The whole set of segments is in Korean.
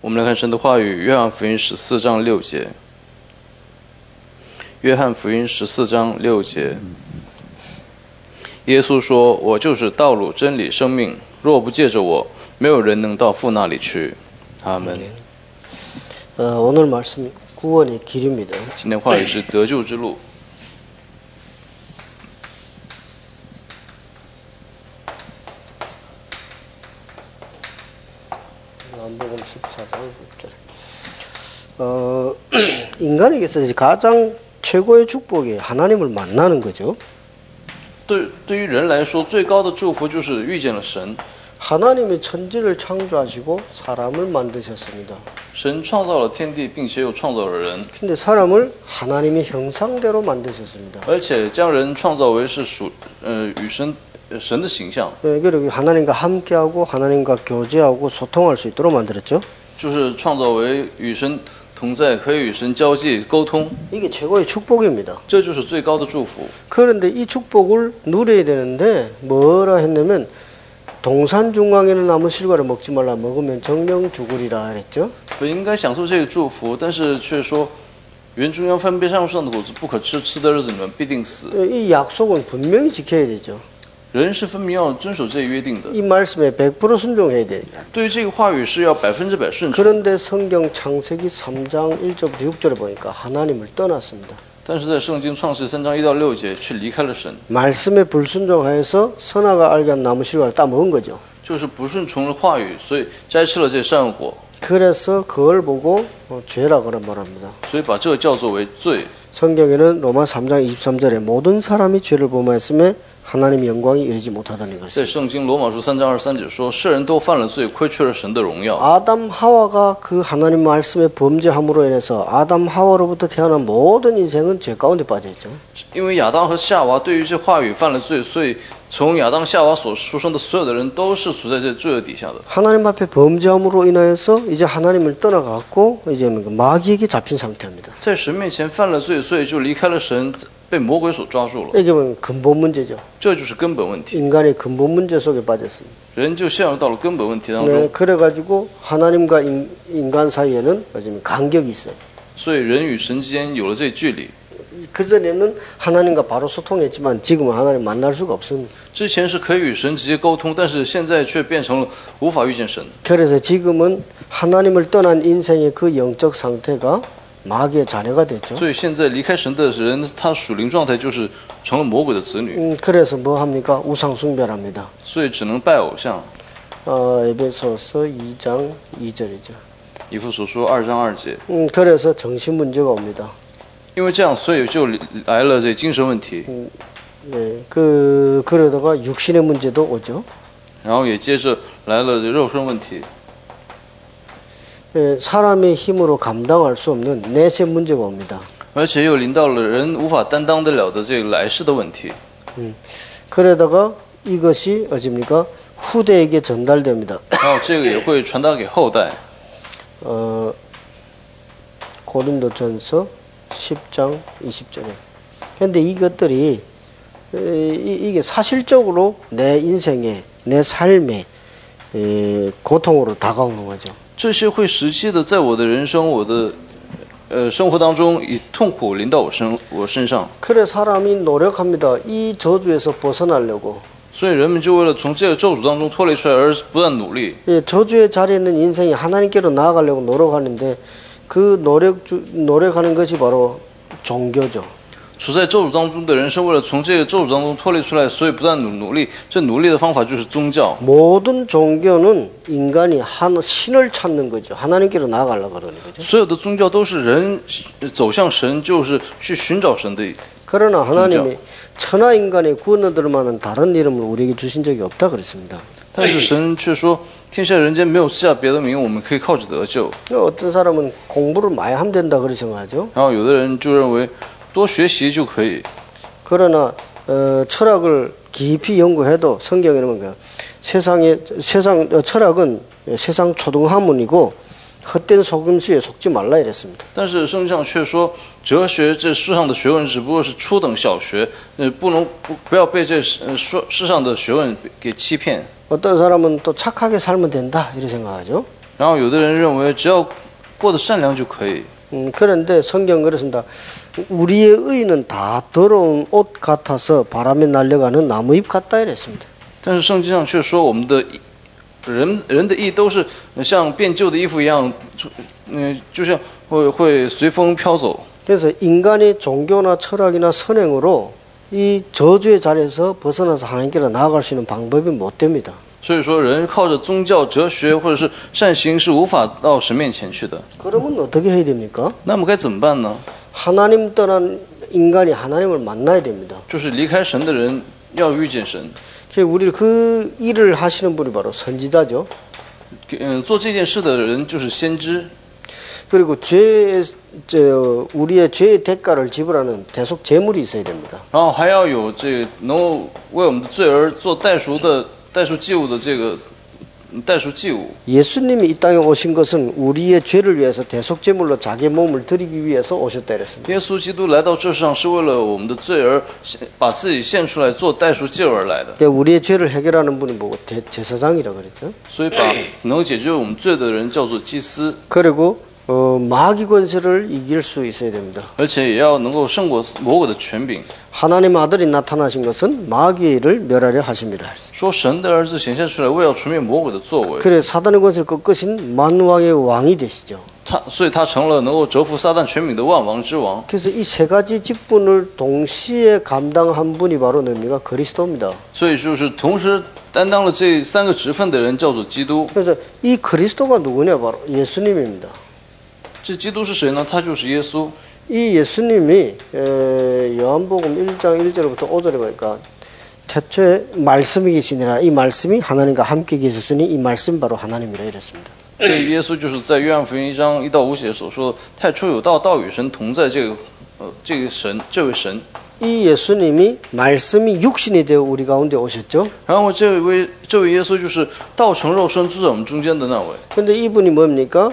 我们来看神的话语，约翰福音14章6节。约翰福音14章6节，耶稣说：“我就是道路、真理、生命，若不借着我，没有人能到父那里去。”阿门。 오늘 말씀 구원의 길입니다. 今天话语是得救之路。 요한복음 14장 6절. 인간에게서 가장 최고의 축복이 하나님을 만나는 거죠. 对于人来说，最高的祝福就是遇见了神。 하나님이 천지를 창조하시고 사람을 만드셨습니다. 神创造了天地，并且又创造了人。 근데 사람을 하나님의 형상대로 만드셨습니다. 而且将人创造为是与神的形象。 그리고 하나님과 함께하고 하나님과 교제하고 소통할 수 있도록 만들었죠. 就是创造为与神同在，可以与神交际沟通。 이게 최고의 축복입니다. 这就是最高的祝福。 그런데 이 축복을 누려야 되는데 뭐라 했냐면 동산 중앙에는 나무 실과를 먹지 말라 먹으면 정령 죽으리라 그랬죠. 本应该享受这个祝福，但是却说园中央分别善恶树上的果子不可吃，吃的日子你们必定死。 이 약속은 분명히 지켜야 되죠. 人是分明要遵守这一约定的。 이 말씀에 100% 순종해야 돼요. 对于这个话语是要100%顺从。 그런데 성경 창세기 3장 1절부터 6절에 보니까 하나님을 떠났습니다. 但是在圣经创世3章1到6节却离开了神， 말씀에 불순종하여서 선악을 알게 한 나무 실과를 따먹은 거죠. 就是不顺从了话语，所以摘吃了这善恶果， 그래서 그걸 보고 죄라고 말합니다. 所以把这叫做为罪。 성경에는 로마 3장 23절에 모든 사람이 죄를 범하였음에 하나님의 영광이 이르지 못하다는 在 것을. 圣经罗马书3章23节说，世人都犯了罪，亏缺了神的荣耀。 아담 하와가 그 하나님 말씀에 범죄함으로 인해서 아담 하와로부터 태어난 모든 인생은 죄 가운데 빠져 있죠. 因为亚当和夏娃对于这话语犯了罪，所以从亚当夏娃所出生的所有的人都是处在这罪恶底下的。 하나님 앞에 범죄함으로 인하여서 이제 하나님을 떠나갔고 이제 마귀에게 잡힌 상태입니다. 在神面前犯了罪，所以就离开了神，被魔鬼所抓住了。 이게 근본 문제죠. 这就是根本问题， 인간의 근본 문제 속에 빠졌습니다. 人就陷入到了根本问题当 네, 中。 그래가지고 하나님과 인간 사이에는 요즘 간격이 있어요. 所以人与神之间有了这距离。 그전에는 하나님과 바로 소통했지만 지금은 하나님 만날 수가 없습니다. 之前是可以与神直接沟通，但是现在却变成了无法遇见神。 그래서 지금은 하나님을 떠난 인생의 그 영적 상태가 마귀의 자녀가 됐죠. 所以现在离开神的人，他属灵状态就是成了魔鬼的子女， 그래서 뭐 합니까? 우상 숭배합니다. 所以只能拜偶像。 에베소서 2장 2절이죠. 以弗所说2章2节， 그래서 정신 문제가 옵니다. 因为这样，所以就来了这精神问题， 네, 그러다가 육신의 문제도 오죠. 然后也接着来了这肉身问题， 네, 사람의 힘으로 감당할 수 없는 내세 문제가 옵니다. 而且又临到了人无法担当得了的这个来世的问题。 그러다가 이것이 어집니까? 후대에게 전달됩니다. 然后这个也会传达给后代。 고린도전서 10장 20절에. 그런데 이것들이 이게 사실적으로 내 인생에 내 삶에 고통으로 다가오는 거죠. 这些会实际的在我的人生、我的生活当中以痛苦临到我身上。 그래 사람이 노력합니다. 이 저주에서 벗어나려고. 所以人们就为了从这个咒诅当中脱离出来而不断努力。 예, 저주의 자리에 있는 인생이 하나님께로 나아가려고 노력하는데 그 노력하는 것이 바로 종교죠. 处在咒诅当中的人是为了从这个咒诅当中脱离出来，所以不断努力。这努力的方法就是宗教。 모든 종교는 인간이 신을 찾는 거죠. 하나님께로 나아가려고 그러는 거죠. 所有的宗教都是人走向神，就是去寻找神的。 그러나 하나님이 천하 인간의 구원 얻을 만한 다른 이름을 우리에게 주신 적이 없다 그랬습니다. 但是神却说，天下人间没有赐下别的名，我们可以靠着得救。 어떤 사람은 공부를 많이 하면 된다 그렇게 생각하죠. 然后有的人就認為多學習就可以。 그러나 철학을 깊이 연구해도 성경에는 뭔가 철학은 세상 초등학문이고 헛된 속임수에 속지 말라 이랬습니다. 但是圣经上却说，哲学这世上的学问只不过是初等小学，不要被这世上的学问给欺骗。 어떤 사람은 또 착하게 살면 된다 이렇게 생각하죠. 然后有的人认为只要过得善良就可以。 그런데 성경 그렇습니다. 우리의 의는 다 더러운 옷 같아서 바람에 날려가는 나무잎 같다 이랬습니다. 但是圣经上却说我们的人的义都是像变旧的衣服一样，就像会随风飘走。 그래서 인간이 종교나 철학이나 선행으로 이 저주의 자리에서 벗어나서 하나님께로 나아갈 수 있는 방법이 못 됩니다. 所以说，人靠着宗教、哲学或者是善行是无法到神面前去的。 그러면 어떻게 해야 됩니까? 那么该怎么办呢？ 하나님 떠난 인간이 하나님을 만나야 됩니다. 就是离开神的人要遇见神。 우리 그 일을 하시는 분이 바로 선지자죠. 做这件事的人就是先知。 그리고 우리의 죄의 대가를 지불하는 대속 제물이 있어야 됩니다. 然后还要有这个能够为我们的罪而做代赎祭物的这个代赎祭物。 예수님이 이 땅에 오신 것은 우리의 죄를 위해서 대속 제물로 자기의 몸을 드리기 위해서 오셨다 이랬습니다. 耶稣基督来到这世上是为了我们的罪而把自己献出来做代赎祭而来的。 우리의 죄를 해결하는 분이 뭐고 제사장이라고 그랬죠. 所以把能够解决我们罪的人叫做祭司。 그리고 마귀 권세를 이길 수 있어야 됩니다. 而且也要能够胜过魔鬼的权柄。 하나님 아들이 나타나신 것은 마귀의 일을 멸하려 하심이라. 说神的儿子显现出来，为要除灭魔鬼的作为。 그래 사단의 권세를 꺾으신 만왕의 왕이 되시죠. 所以他成了能够折服撒旦权柄的万王之王。 그래서 이 세 가지 직분을 동시에 감당한 분이 바로 뭡니까? 그리스도입니다. 所以就是同时担当了这三个职分的人叫做基督。 그래서 이 그리스도가 누구냐? 바로 예수님입니다. 这基督是谁呢？他就是耶稣。 이 예수님이 요한복음 1장 1절부터 5절에 보니까 태초에 말씀이 계시니라. 이 말씀이 하나님과 함께 계셨으니 이 말씀 바로 하나님이라 이랬습니다. 所以耶稣就是在约翰福音1章1到5节所说的，太初有道，道与神同在。这位神。 이 예수님이 말씀이 육신이 되어 우리 가운데 오셨죠. 然后这位耶稣就是道成肉身住在我们中间的那位。 근데 이분이 뭡니까?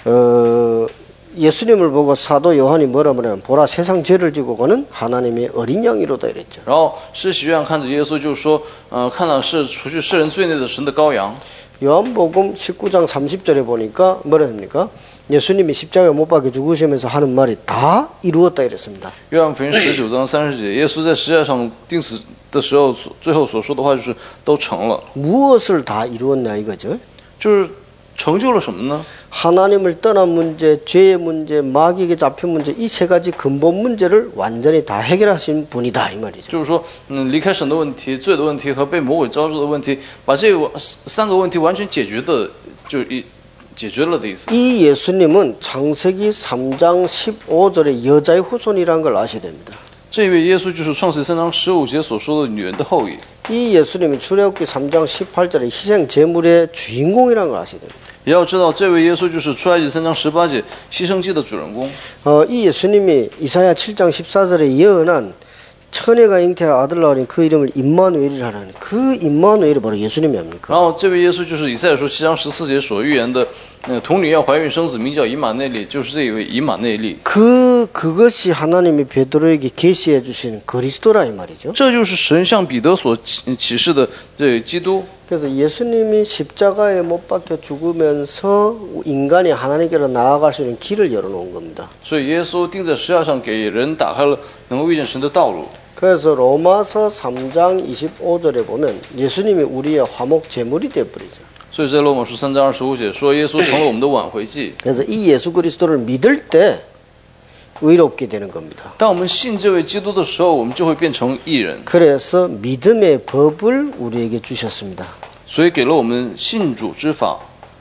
예수님을 보고 사도 요한이 뭐라 말하면 보라 세상 죄를 지고 가는 하나님의 어린 양이로다 이랬죠. 然后施洗约翰看着耶稣就说，看到是除去世人罪孽的神的羔羊。 요한복음 19장 30절에 보니까 뭐라 합니까? 예수님이 십자가에 못 박혀 죽으시면서 하는 말이 다 이루었다 이랬습니다. 约翰福音19章30节，耶稣在十字架上钉死的时候，最后所说的话就是都成了。 무엇을 다 이루었냐 이거죠. 就是成就了什么呢？ 하나님을 떠난 문제, 죄의 문제, 마귀에게 잡힌 문제 이 세 가지 근본 문제를 완전히 다 해결하신 분이다 이 말이죠. 就是说，离开神的问题、罪的问题和被魔鬼招惹的问题，把这三个问题完全解决了的意思。 이 예수님은 창세기 3장 15절의 여자의 후손이라는 걸 아셔야 됩니다. 这位耶稣就是创世3章15节所说的女人的后裔。 이 예수님이 출애굽기 3장 18절의 희생 제물의 주인공이라는 걸 아셔야 됩니다. 也要知道，这位耶稣就是出埃及3章18节牺牲祭的主人公。 이 예수님이 이사야 7장 14절에 예언한 처녀가 잉태하 아들 낳으니 그 이름을 임마누엘이라 하는 그 임마누엘이 바로 예수님이 아닙니까? 然后这位耶稣就是以赛亚书7章14节所预言的，童女要怀孕生子，名叫以马内利，就是这一位以马内利。 그것이 하나님이 베드로에게 계시해 주신 그리스도라 이 말이죠. 这就是神向彼得所启示的这基督。 그래서 예수님이 십자가에 못 박혀 죽으면서 인간이 하나님께로 나아갈 수 있는 길을 열어놓은 겁니다. 所以耶稣钉在十字架上，给人打开了能够遇见神的道路。 그래서 로마서 3장 25절에 보면 예수님이 우리의 화목 제물이 되어버리죠. 所以在罗马书3章25节说，耶稣成了我们的挽回祭。 그래서 이 예수 그리스도를 믿을 때 의롭게 되는 겁니다. 当我们信这位基督的时候，我们就会变成义人。 그래서 믿음의 법을 우리에게 주셨습니다. 所以给了我们信主之法，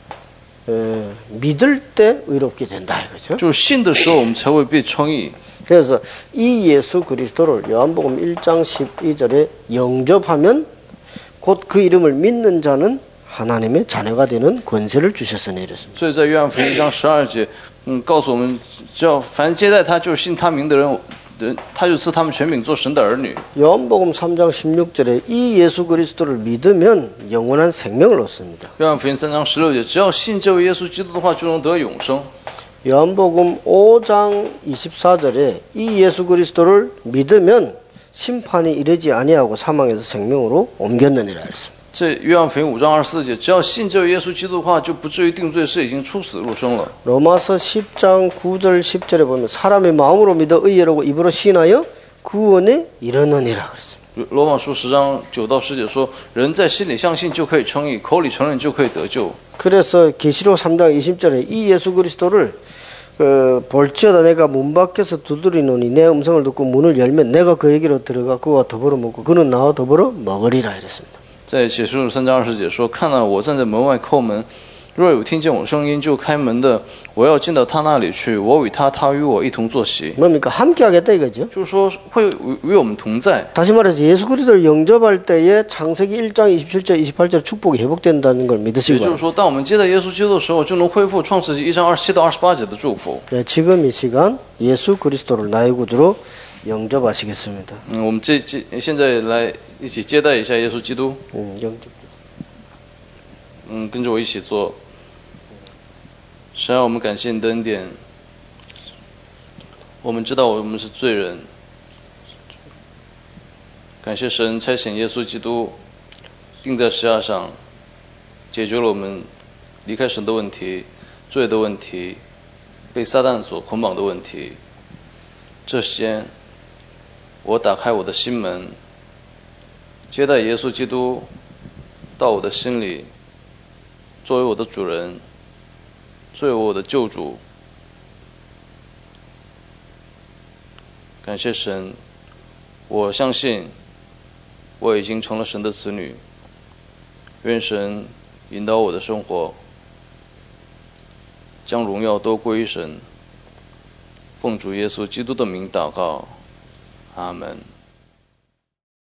믿을 때 의롭게 된다 이거죠. 就是信的时候我们才会被称义。 그래서 이 예수 그리스도를 요한복음 1장 12절에 영접하면 곧 그 이름을 믿는 자는 하나님의 자녀가 되는 권세를 주셨으니 이랬습니다. 所以在约翰福音1章12节，告诉我们，只要凡接待他，就是信他名的人，他就赐他们权柄做神的儿女。 요한복음 3장 16절에 이 예수 그리스도를 믿으면 영원한 생명을 얻습니다. 约翰福音3章16节，只要信这位耶稣基督的话，就能得永生。 요한복음 5장 24절에 이 예수 그리스도를 믿으면 심판이 이르지 아니하고 사망에서 생명으로 옮겼느니라 했습니다. 这约翰福音5章24节，只要信这位耶稣基督的话，就不至于定罪，是已经出死入生了。 로마서 10장 9절 10절에 보면 사람의 마음으로 믿어 의외라고 입으로 시인하여 구원에 이르느니라 그랬습니다. 罗马书10章9到10节说，人在心里相信就可以称义，口里承认就可以得救。 그래서 계시록 3장 20절에 이 예수 그리스도를 볼지어다 내가 문 밖에서 두드리노니 내 음성을 듣고 문을 열면 내가 그에게로 들어가 그와 더불어 먹고 그는 나와 더불어 먹으리라 이랬습니다. 在启示录3章20节说，看到我站在门外叩门，若有听见我声音就开门的，我要进到他那里去，我与他，他与我一同坐席。 뭡니까? 함께 하겠다 이거죠. 就是说会与我们同在。 다시 말해서 예수 그리스도를 영접할 때에 창세기 1장 27절 28절 축복이 회복된다는 걸 也 믿으시기 就是 바랍니다. 说，当我们接待耶稣基督的时候，就能恢复创世纪1章27到28节的祝福。 네, 지금 이 시간 예수 그리스도를 나의 구주로 영접하시겠습니다. 我们现在来一起接待一下耶稣基督。 영접. 跟着我一起做。神啊，我们感谢你的恩典。我们知道我们是罪人，感谢神差遣耶稣基督钉在十字架上，解决了我们离开神的问题、罪的问题、被撒旦所捆绑的问题。这些，我打开我的心门，接待耶稣基督到我的心里，作为我的主人，作为我的救主。感谢神，我相信我已经成了神的子女。愿神引导我的生活，将荣耀都归于神。奉主耶稣基督的名祷告，阿门。